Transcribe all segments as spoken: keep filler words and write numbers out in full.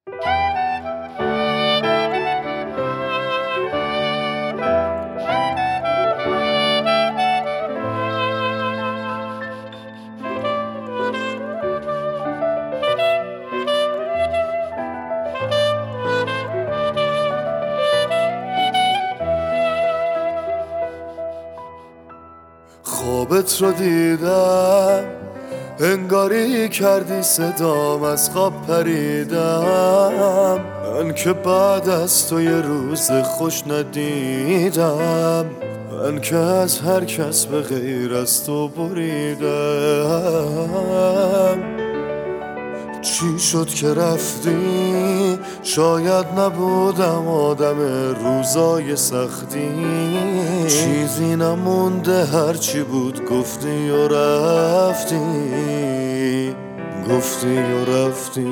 خوابت رو دیدم، انگاری کردی صدام، از خواب پریدم. من که بعد از تو یه روز خوش ندیدم، من که از هر کس به غیر از تو بریدم. چی شد که رفتی؟ شاید نبودم آدم روزای سختی، چیزی نمونده هرچی بود گفتی و رفتی، گفتی و رفتی.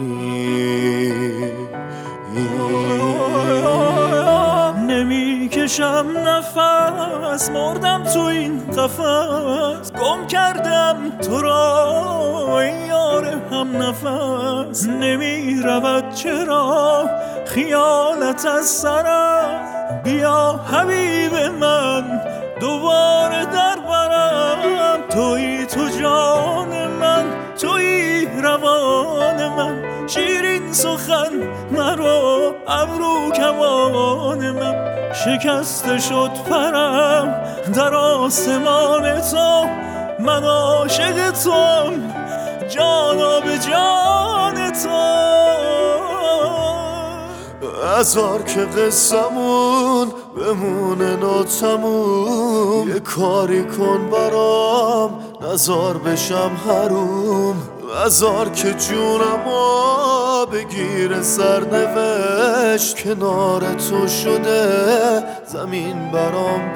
نمیکشم نفس، مردم تو این قفس، گم کردم تو را ای یار هم نفس. نمی رود چرا خیالت از سرم، بیا حبیب من دوباره در برم. تویی تو جان من، تویی روان من، شیرین سخن مرا ابرو کمان من. شکسته شد پرم در آسمان تو، من عاشق توام جانا به جان تو. هزار که قصمون بمونه ناتموم، یه کاری کن برام نزار بشم حروم. هزار که جونمو بگیر سرنوشت، کنار تو شده زمین برام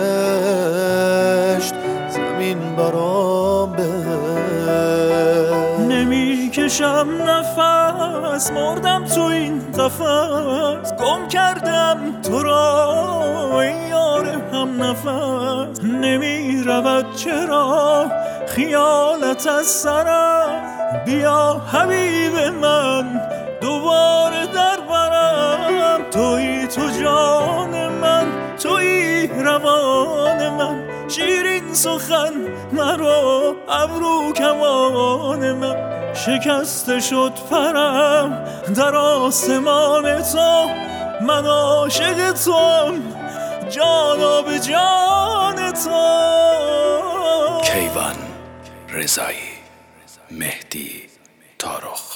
بهشت، زمین برام بهشت. نمیکشم نفس، مردم تو این قفس، گم کردم تو را ای یار هم نفس. نمی رود چرا خیالت از سرم، بیا حبیب من دوباره در برم. تویی تو جان من، تویی روان من، شیرین سخن مرا ابرو کمان من. شکسته شد پرم در آسمان تو، من عاشق توام جانا به جان تو. کیوان رضایی، مهدی طارق.